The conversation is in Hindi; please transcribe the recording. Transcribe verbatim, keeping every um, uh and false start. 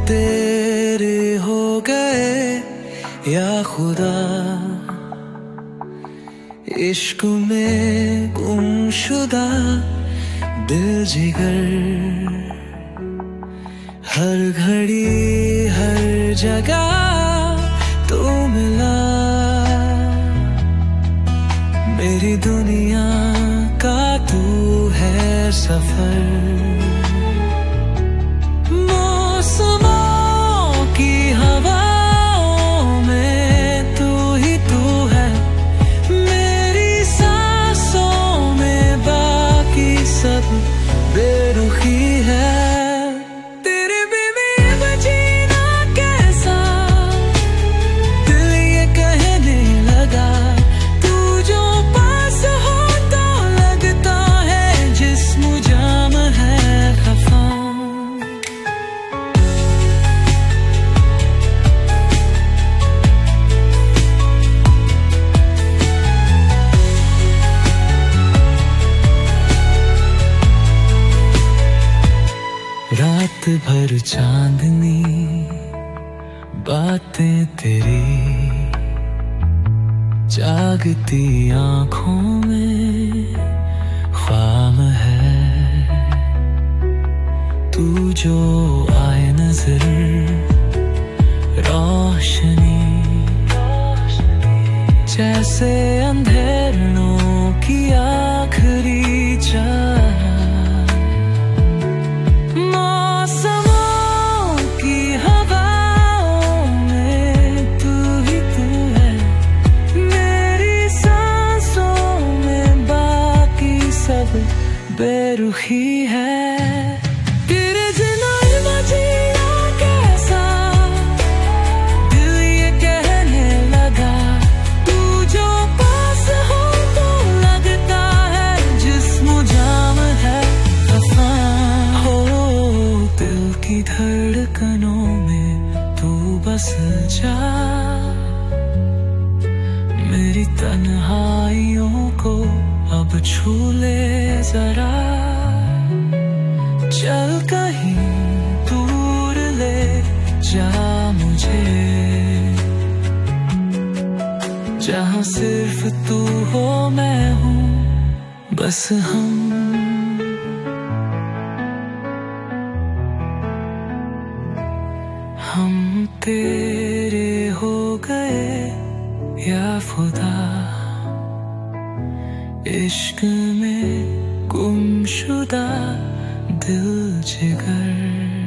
तेरे हो गए या खुदा, इश्क में गुमशुदा दिल जिगर, हर घड़ी हर जगह तू मिला, मेरी दुनिया का तू है सफर। मौसमों की हवाओं में तू ही तू है, मेरी सांसों में बाकी सब बेरुखी है। रात भर चांदनी बातें तेरी, जागती आंखों में ख्वाब है, तू जो आए नजर रोशनी, जैसे अंधेरों की आखिरी चाह। बेरुखी है तेरे जिना जीना कैसा, दिल ये कहने लगा, तू जो पास हो तो लगता है जिस्म जाम है वफा। हो दिल की धड़कनों में तू बस जा, मेरी तन्हाइयों को अब छू ले जरा, चल कहीं दूर ले जा मुझे, जहां सिर्फ तू हो मैं हूँ बस हम। हम तेरे हो गए या खुदा, इश्क में गुमशुदा दिल जिगर।